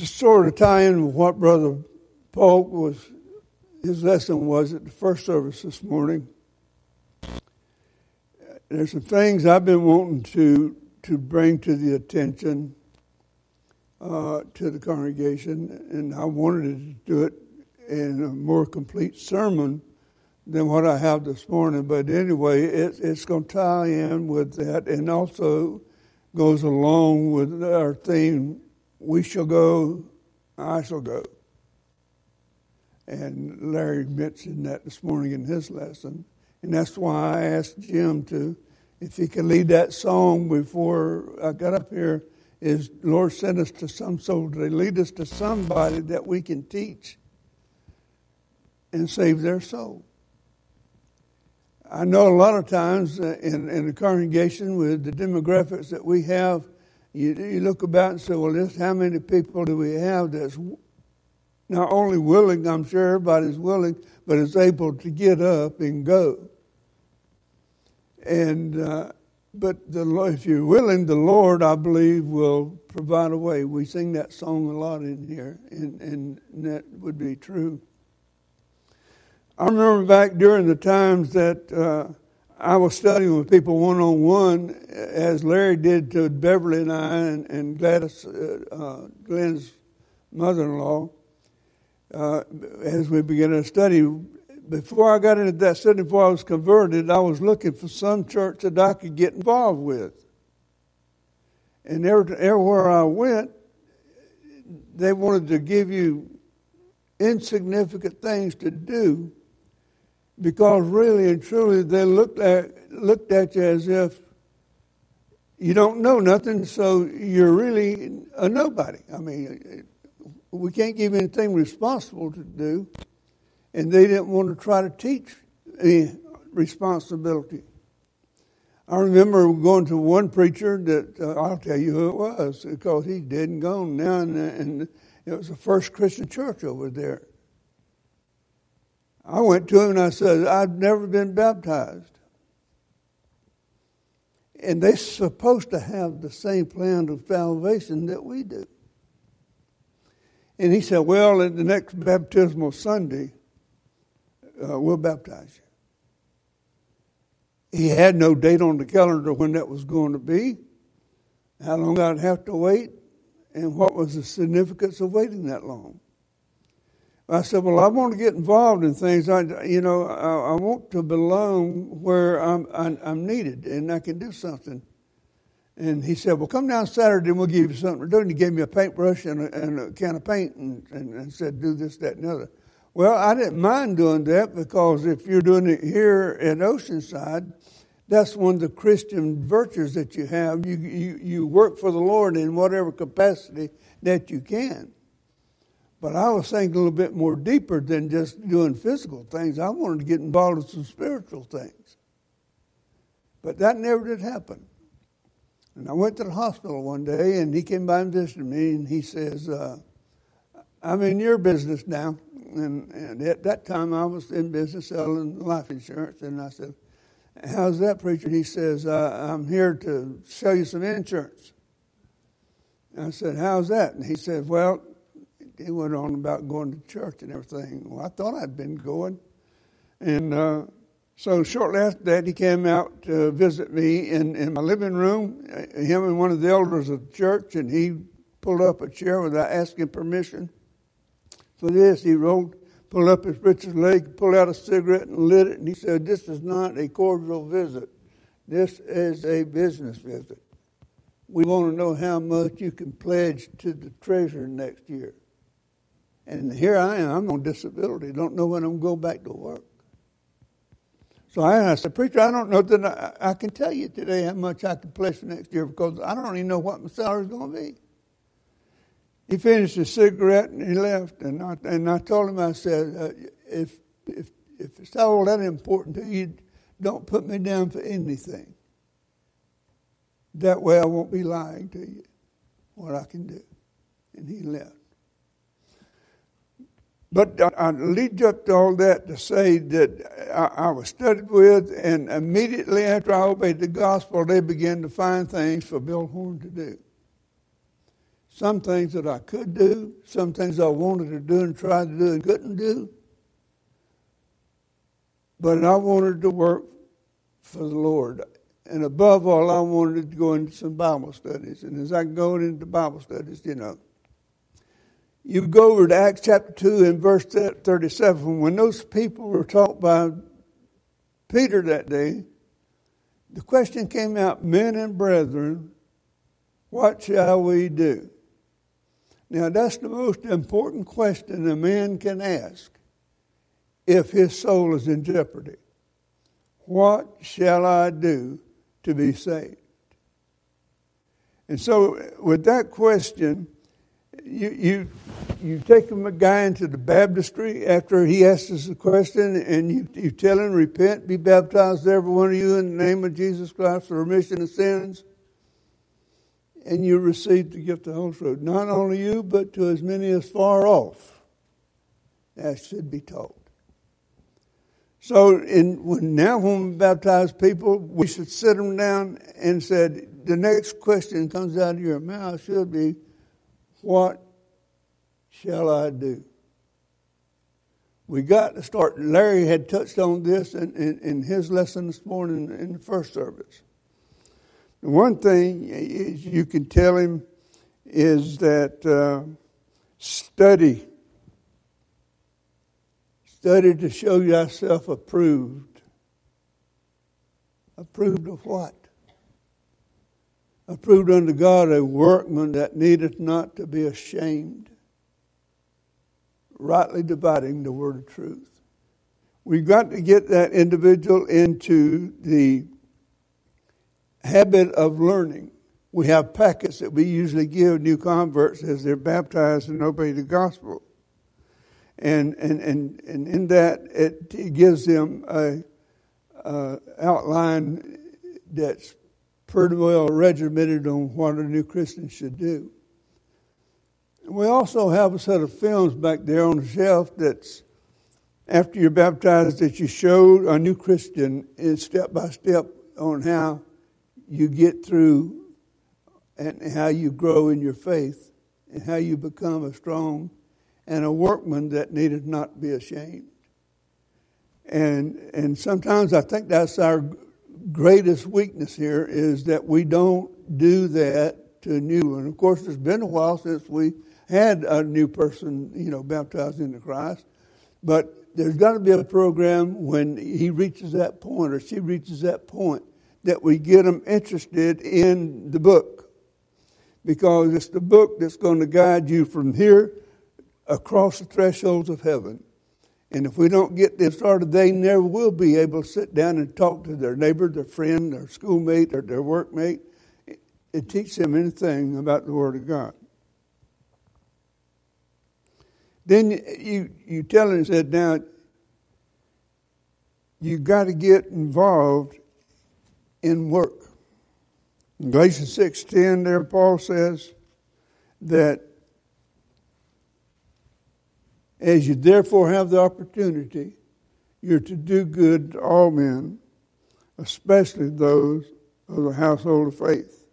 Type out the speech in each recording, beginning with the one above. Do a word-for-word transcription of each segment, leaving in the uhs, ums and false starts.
to sort of tie in with what Brother Polk was, his lesson was at the first service this morning. There's some things I've been wanting to to bring to the attention uh, to the congregation, and I wanted to do it in a more complete sermon than what I have this morning. But anyway, it, it's going to tie in with that, and also goes along with our theme, we shall go, I shall go. And Larry mentioned that this morning in his lesson. And that's why I asked Jim to, if he could lead that song before I got up here, is Lord send us to some soul. They lead us to somebody that we can teach and save their soul. I know a lot of times in, in the congregation with the demographics that we have, you, you look about and say, well, this, how many people do we have that's not only willing, I'm sure everybody's willing, but is able to get up and go. And uh, but the, if you're willing, the Lord, I believe, will provide a way. We sing that song a lot in here, and, and that would be true. I remember back during the times that uh, I was studying with people one-on-one, as Larry did to Beverly and I and, and Gladys, uh, uh, Glenn's mother-in-law, uh, as we began to study. Before I got into that study, before I was converted, I was looking for some church that I could get involved with. And every, everywhere I went, they wanted to give you insignificant things to do, because really and truly they looked at looked at you as if you don't know nothing, so you're really a nobody. I mean, we can't give you anything responsible to do. And they didn't want to try to teach any responsibility. I remember going to one preacher that, uh, I'll tell you who it was, because he's dead and gone now, and, and it was the First Christian Church over there. I went to him and I said, I've never been baptized. And they're supposed to have the same plan of salvation that we do. And he said, well, at the next baptismal Sunday, Uh, we'll baptize you. He had no date on the calendar when that was going to be, how long I'd have to wait, and what was the significance of waiting that long. I said, well, I want to get involved in things. I, you know, I, I want to belong where I'm, I'm, I'm needed and I can do something. And he said, well, come down Saturday and we'll give you something to do. And he gave me a paintbrush and a, and a can of paint and, and, and said, do this, that, and the other. Well, I didn't mind doing that, because if you're doing it here at Oceanside, that's one of the Christian virtues that you have. You, you you work for the Lord in whatever capacity that you can. But I was thinking a little bit more deeper than just doing physical things. I wanted to get involved in some spiritual things. But that never did happen. And I went to the hospital one day, and he came by and visited me, and he says, uh, I'm in your business now. And, and at that time, I was in business selling life insurance. And I said, how's that, preacher? He says, uh, I'm here to sell you some insurance. And I said, how's that? And he said, well, he went on about going to church and everything. Well, I thought I'd been going. And uh, so shortly after that, he came out to visit me in, in my living room, him and one of the elders of the church, and he pulled up a chair without asking permission. For this, he rolled, pulled up his breeches leg, pulled out a cigarette and lit it, and he said, this is not a cordial visit. This is a business visit. We want to know how much you can pledge to the treasury next year. And here I am, I'm on disability, don't know when I'm going to go back to work. So I, I said, preacher, I don't know that I, I can tell you today how much I can pledge for next year, because I don't even know what my salary is going to be. He finished his cigarette and he left. And I, and I told him, I said, uh, if, if, if it's all that important to you, don't put me down for anything. That way I won't be lying to you what I can do. And he left. But I, I lead up to all that to say that I, I was studied with, and immediately after I obeyed the gospel, they began to find things for Bill Horn to do. some things that I could do, some things I wanted to do and tried to do and couldn't do. But I wanted to work for the Lord. And above all, I wanted to go into some Bible studies. And as I go into Bible studies, you know, you go over to Acts chapter two and verse thirty-seven. When those people were taught by Peter that day, the question came out, men and brethren, what shall we do? Now, that's the most important question a man can ask if his soul is in jeopardy. What shall I do to be saved? And so with that question, you you you take a guy into the baptistry after he asks us the question, and you, you tell him, repent, be baptized, every one of you, in the name of Jesus Christ for remission of sins, and you receive the gift of the Holy Spirit. Not only you, but to as many as far off, that should be taught. So in, when, now when we baptize people, we should sit them down and say, the next question comes out of your mouth should be, what shall I do? We got to start. Larry had touched on this in, in, in his lesson this morning in the first service. The one thing you can tell him is that uh, study. Study to show yourself approved. Approved of what? Approved unto God, a workman that needeth not to be ashamed, rightly dividing the word of truth. We've got to get that individual into the habit of learning. We have packets that we usually give new converts as they're baptized and obey the gospel. And and, and, and in that, it, it gives them a, a outline that's pretty well regimented on what a new Christian should do. We also have a set of films back there on the shelf that's, after you're baptized, that you show a new Christian in step by step on how you get through and how you grow in your faith and how you become a strong and a workman that needed not be ashamed. And and sometimes I think that's our greatest weakness here, is that we don't do that to a new one. Of course, it's been a while since we had a new person, you know, baptized into Christ. But there's got to be a program when he reaches that point or she reaches that point that we get them interested in the book. Because it's the book that's going to guide you from here across the thresholds of heaven. And if we don't get them started, they never will be able to sit down and talk to their neighbor, their friend, their schoolmate, or their workmate and teach them anything about the Word of God. Then you, you tell them, said, now, you got to get involved in work. In Galatians six ten there, Paul says that as you therefore have the opportunity, you're to do good to all men, especially those of the household of faith.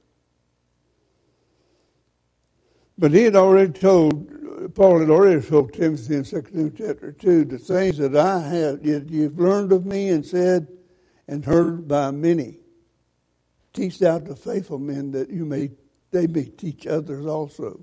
But he had already told, Paul had already told Timothy in Second Timothy chapter two, the things that I have, you've learned of me and said and heard by many. Teach out the faithful men that you may they may teach others also.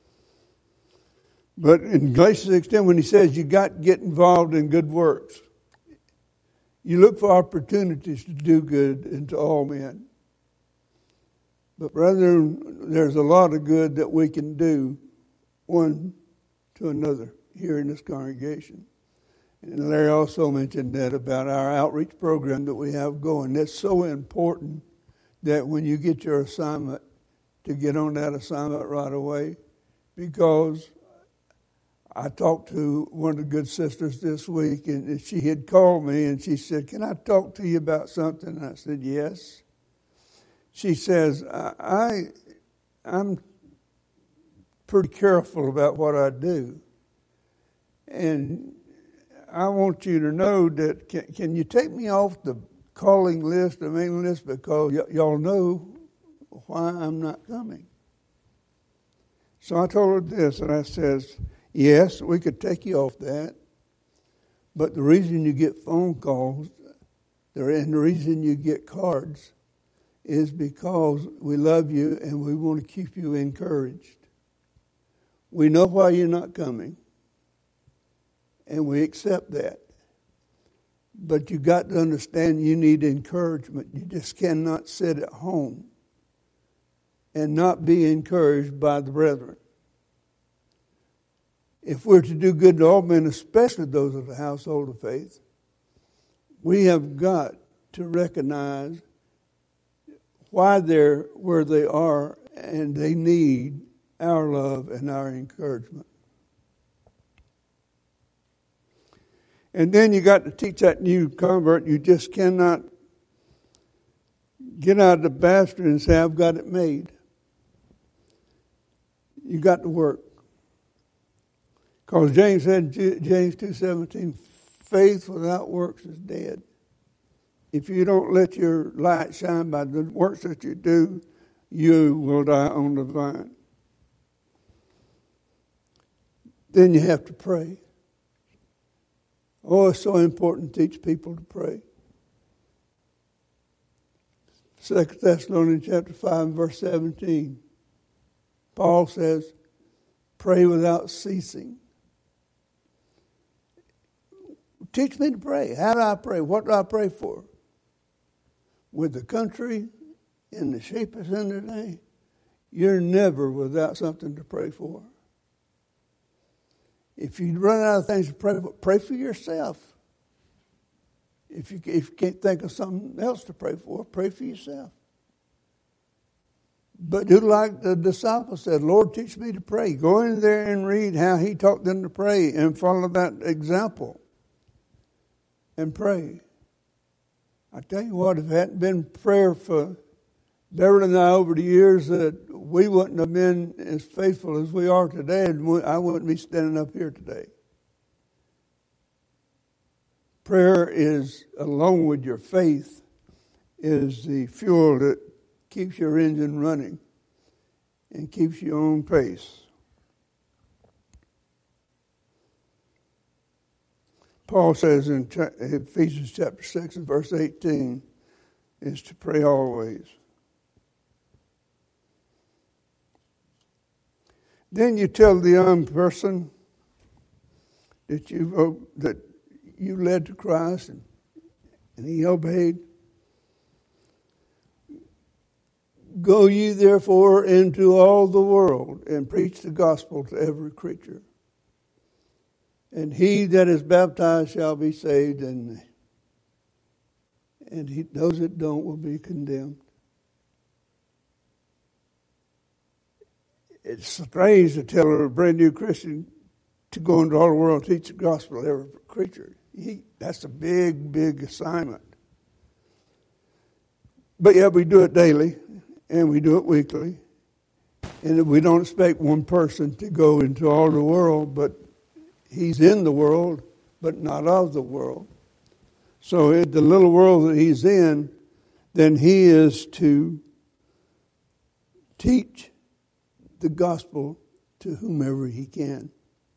But in Galatians six ten, when he says you got to get involved in good works, you look for opportunities to do good unto all men. But brethren, there's a lot of good that we can do one to another here in this congregation. And Larry also mentioned that about our outreach program that we have going. That's so important that when you get your assignment, to get on that assignment right away. Because I talked to one of the good sisters this week, and she had called me, and she said, can I talk to you about something? And I said, yes. She says, I, I, I'm pretty careful about what I do. And I want you to know that, can, can you take me off the calling list, the mailing list, because y- y'all know why I'm not coming. So I told her this, and I says, yes, we could take you off that, but the reason you get phone calls and the reason you get cards is because we love you and we want to keep you encouraged. We know why you're not coming, and we accept that. But you got to understand you need encouragement. You just cannot sit at home and not be encouraged by the brethren. If we're to do good to all men, especially those of the household of faith, we have got to recognize why they're where they are, and they need our love and our encouragement. And then you got to teach that new convert, you just cannot get out of the bastard and say, I've got it made. You got to work. Because James said, James two seventeen, faith without works is dead. If you don't let your light shine by the works that you do, you will die on the vine. Then you have to pray. Oh, it's so important to teach people to pray. Second Thessalonians chapter five, verse seventeen. Paul says, pray without ceasing. Teach me to pray. How do I pray? What do I pray for? With the country in the shape it's in today, you're never without something to pray for. If you run out of things to pray for, pray for yourself. If you, if you can't think of something else to pray for, pray for yourself. But do like the disciples said, Lord, teach me to pray. Go in there and read how he taught them to pray and follow that example and pray. I tell you what, if it hadn't been prayer for Beverly and I over the years, that we wouldn't have been as faithful as we are today, and I wouldn't be standing up here today. Prayer is, along with your faith, is the fuel that keeps your engine running and keeps you on pace. Paul says in Ephesians chapter six and verse eighteen is to pray always. Then you tell the young person that you that you led to Christ and, and he obeyed. Go ye therefore into all the world and preach the gospel to every creature. And he that is baptized shall be saved, and, and he, those that don't will be condemned. It's strange to tell a brand new Christian to go into all the world and teach the gospel to every creature. He, that's a big, big assignment. But yeah, we do it daily, and we do it weekly. And we don't expect one person to go into all the world, but he's in the world, but not of the world. So in the little world that he's in, then he is to teach the gospel to whomever he can.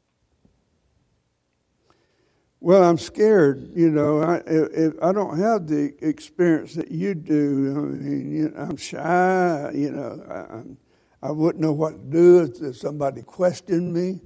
Well, I'm scared, you know. I if I don't have the experience that you do. I mean, you know, I'm shy, you know. I, I'm, I wouldn't know what to do if somebody questioned me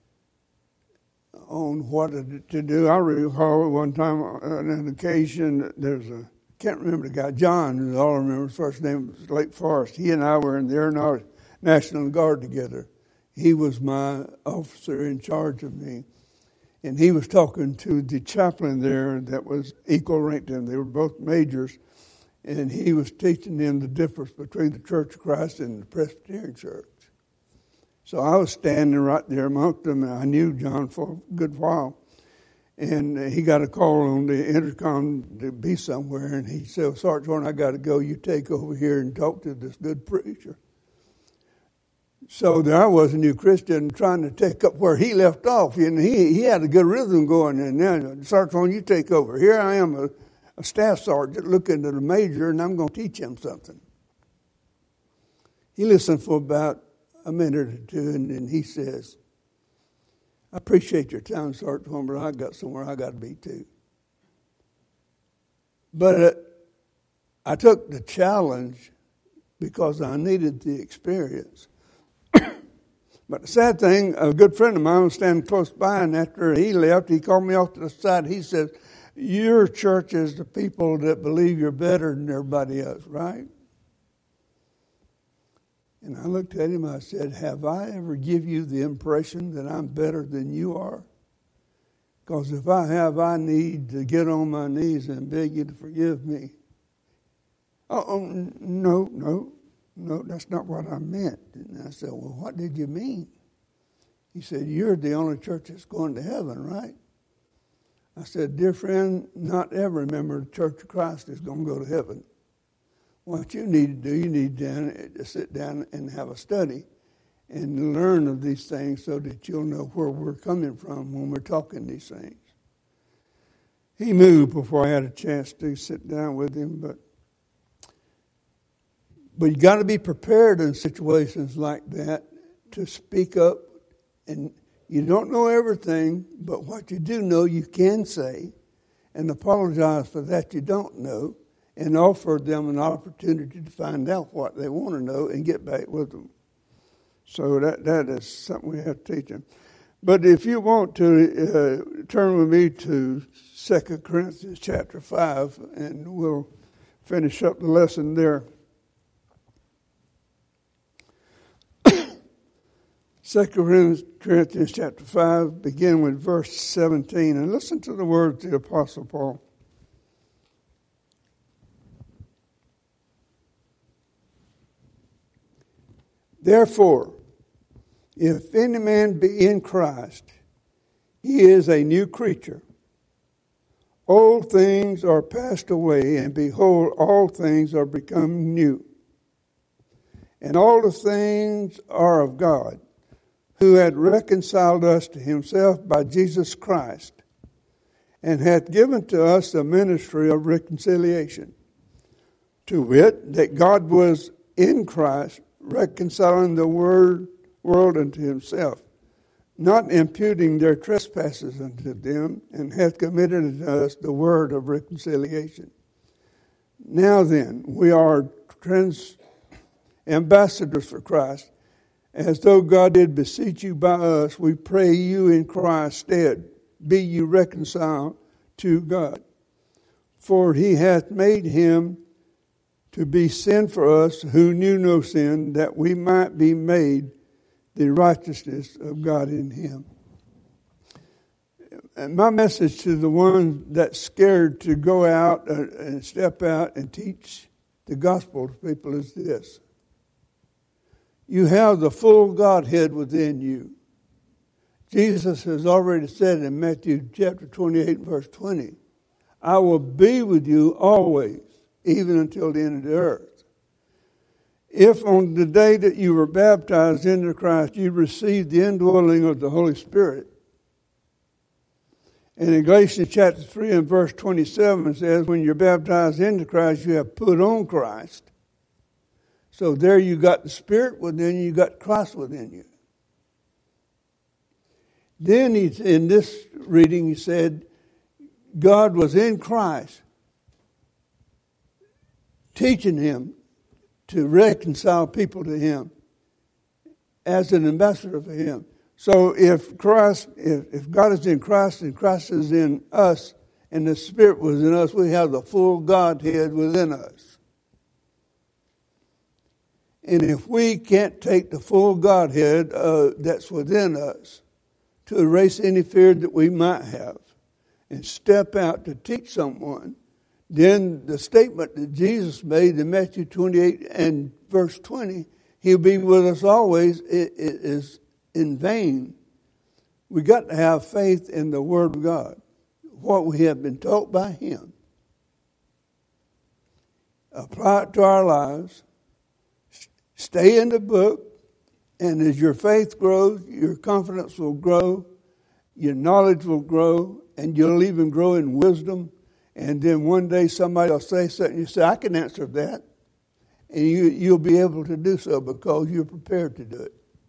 on what to do. I recall one time on an occasion, there's a, can't remember the guy, John, all I remember his first name was Lake Forest. He and I were in the Air National Guard together. He was my officer in charge of me. And he was talking to the chaplain there that was equal rank to him. They were both majors. And he was teaching them the difference between the Church of Christ and the Presbyterian Church. So I was standing right there amongst them, and I knew John for a good while. And he got a call on the intercom to be somewhere, and he said, Sergeant Horn, I got to go. You take over here and talk to this good preacher. So there I was, a new Christian, trying to take up where he left off. And he, he had a good rhythm going. And now, Sergeant Horn, you take over. Here I am, a, a staff sergeant, looking at a major, and I'm going to teach him something. He listened for about a minute or two, and then he says, I appreciate your time, Sergeant Horn, but I got somewhere I got to be too. But uh, I took the challenge because I needed the experience. But the sad thing, a good friend of mine was standing close by, and after he left, he called me off to the side. He said, your church is the people that believe you're better than everybody else, right? And I looked at him, I said, have I ever give you the impression that I'm better than you are? Because if I have, I need to get on my knees and beg you to forgive me. Oh, oh no, no, no, that's not what I meant. And I said, well, what did you mean? He said, you're the only church that's going to heaven, right? I said, dear friend, not every member of the Church of Christ is going to go to heaven. What you need to do, you need to sit down and have a study and learn of these things so that you'll know where we're coming from when we're talking these things. He moved before I had a chance to sit down with him, but but you got to be prepared in situations like that to speak up. And you don't know everything, but what you do know you can say and apologize for that you don't know, and offer them an opportunity to find out what they want to know and get back with them. So that that is something we have to teach them. But if you want to uh, turn with me to Second Corinthians chapter five, and we'll finish up the lesson there. Second Corinthians chapter five, begin with verse seventeen, and listen to the words of the Apostle Paul. Therefore, if any man be in Christ, he is a new creature. Old things are passed away, and behold, all things are become new. And all the things are of God, who had reconciled us to himself by Jesus Christ, and hath given to us the ministry of reconciliation, to wit, that God was in Christ, reconciling the word, world unto himself, not imputing their trespasses unto them, and hath committed unto us the word of reconciliation. Now then, we are trans ambassadors for Christ, as though God did beseech you by us, we pray you in Christ's stead, be you reconciled to God. For he hath made him to be sin for us who knew no sin, that we might be made the righteousness of God in him. And my message to the one that's scared to go out and step out and teach the gospel to people is this. You have the full Godhead within you. Jesus has already said in Matthew chapter twenty-eight, verse twenty, I will be with you always, even until the end of the earth. If on the day that you were baptized into Christ, you received the indwelling of the Holy Spirit. And in Galatians chapter three and verse twenty-seven, it says, when you're baptized into Christ, you have put on Christ. So there you got the Spirit within you, you got Christ within you. Then he, in this reading he said, God was in Christ, teaching him to reconcile people to him as an ambassador for him. So if Christ, if, if God is in Christ and Christ is in us and the Spirit was in us, we have the full Godhead within us. And if we can't take the full Godhead uh, that's within us to erase any fear that we might have and step out to teach someone, then the statement that Jesus made in Matthew twenty-eight and verse twenty, he'll be with us always, it, it is in vain. We got to have faith in the Word of God, what we have been taught by him. Apply it to our lives. Stay in the book, and as your faith grows, your confidence will grow, your knowledge will grow, and you'll even grow in wisdom. And then one day somebody will say something, you say, I can answer that. And you, you'll be able to do so because you're prepared to do it.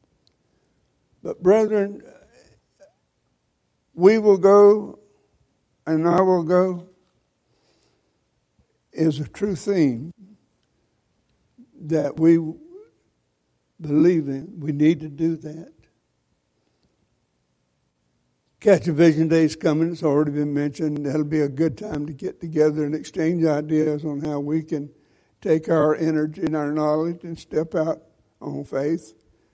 But brethren, we will go and I will go is a true theme that we believe in. We need to do that. Catch a Vision Day is coming. It's already been mentioned. That'll be a good time to get together and exchange ideas on how we can take our energy and our knowledge and step out on faith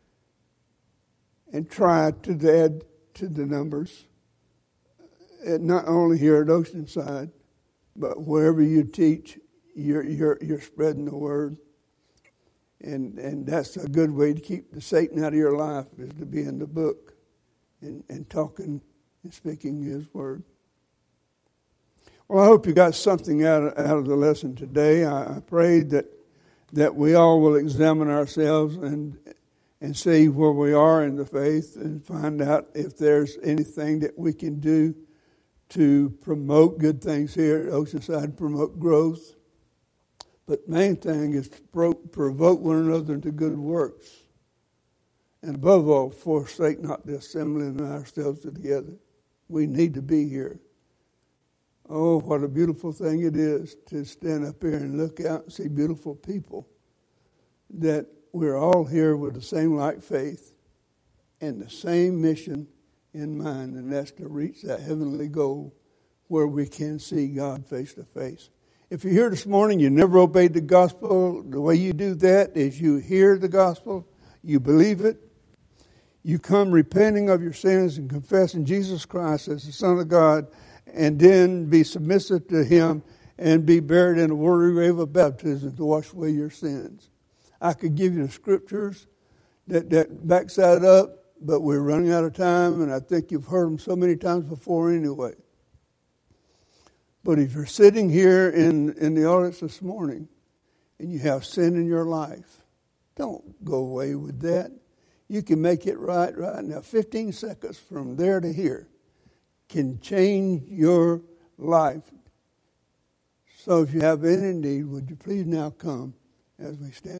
and try to add to the numbers. And not only here at Oceanside, but wherever you teach, you're you're you're spreading the word. And and that's a good way to keep the Satan out of your life, is to be in the book and, and talking and speaking his word. Well, I hope you got something out of, out of the lesson today. I, I pray that that we all will examine ourselves and and see where we are in the faith and find out if there's anything that we can do to promote good things here at Oceanside, promote growth. But the main thing is to pro- provoke one another into good works. And above all, forsake not the assembling ourselves together. We need to be here. Oh, what a beautiful thing it is to stand up here and look out and see beautiful people. That we're all here with the same like faith and the same mission in mind, and that's to reach that heavenly goal where we can see God face to face. If you're here this morning, you never obeyed the gospel, the way you do that is you hear the gospel, you believe it, you come repenting of your sins and confessing Jesus Christ as the Son of God, and then be submissive to Him and be buried in the watery grave of baptism to wash away your sins. I could give you the scriptures that, that backs that up, but we're running out of time, and I think you've heard them so many times before anyway. But if you're sitting here in, in the audience this morning and you have sin in your life, don't go away with that. You can make it right right now. fifteen seconds from there to here can change your life. So if you have any need, would you please now come as we stand?